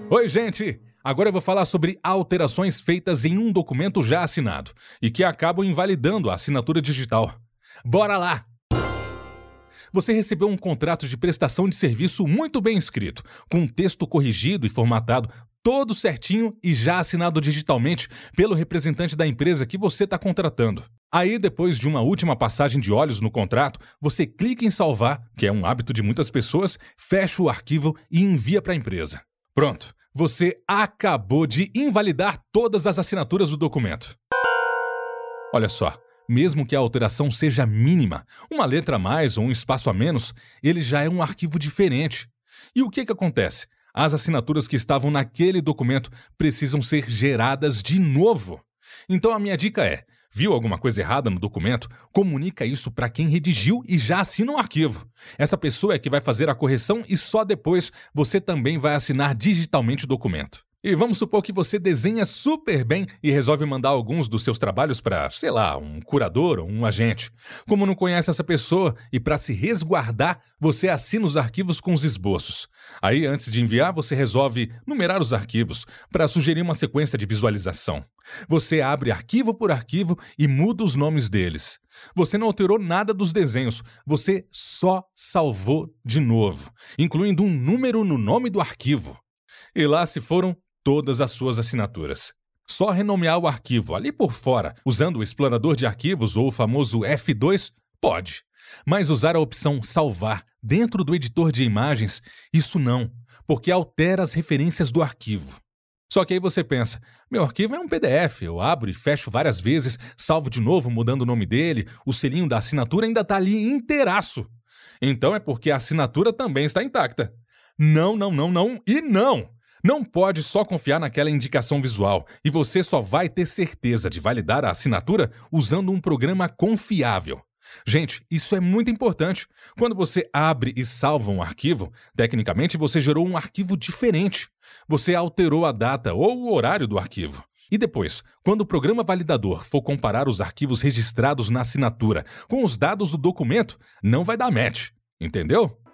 Oi, gente! Agora eu vou falar sobre alterações feitas em um documento já assinado e que acabam invalidando a assinatura digital. Bora lá! Você recebeu um contrato de prestação de serviço muito bem escrito, com um texto corrigido e formatado, todo certinho e já assinado digitalmente pelo representante da empresa que você está contratando. Aí, depois de uma última passagem de olhos no contrato, você clica em salvar, que é um hábito de muitas pessoas, fecha o arquivo e envia para a empresa. Pronto, você acabou de invalidar todas as assinaturas do documento. Olha só, mesmo que a alteração seja mínima, uma letra a mais ou um espaço a menos, ele já é um arquivo diferente. E o que acontece? As assinaturas que estavam naquele documento precisam ser geradas de novo. Então a minha dica é: viu alguma coisa errada no documento? Comunica isso para quem redigiu e já assina o arquivo. Essa pessoa é que vai fazer a correção e só depois você também vai assinar digitalmente o documento. E vamos supor que você desenha super bem e resolve mandar alguns dos seus trabalhos para, sei lá, um curador ou um agente. Como não conhece essa pessoa e para se resguardar, você assina os arquivos com os esboços. Aí, antes de enviar, você resolve numerar os arquivos para sugerir uma sequência de visualização. Você abre arquivo por arquivo e muda os nomes deles. Você não alterou nada dos desenhos, você só salvou de novo, incluindo um número no nome do arquivo. E lá se foram todas as suas assinaturas. Só renomear o arquivo ali por fora, usando o explorador de arquivos ou o famoso F2, pode. Mas usar a opção salvar dentro do editor de imagens, isso não, porque altera as referências do arquivo. Só que aí você pensa, meu arquivo é um PDF, eu abro e fecho várias vezes, salvo de novo mudando o nome dele, o selinho da assinatura ainda está ali inteiraço. Então é porque a assinatura também está intacta. Não e não! Não pode só confiar naquela indicação visual e você só vai ter certeza de validar a assinatura usando um programa confiável. Gente, isso é muito importante. Quando você abre e salva um arquivo, tecnicamente você gerou um arquivo diferente. Você alterou a data ou o horário do arquivo. E depois, quando o programa validador for comparar os arquivos registrados na assinatura com os dados do documento, não vai dar match. Entendeu?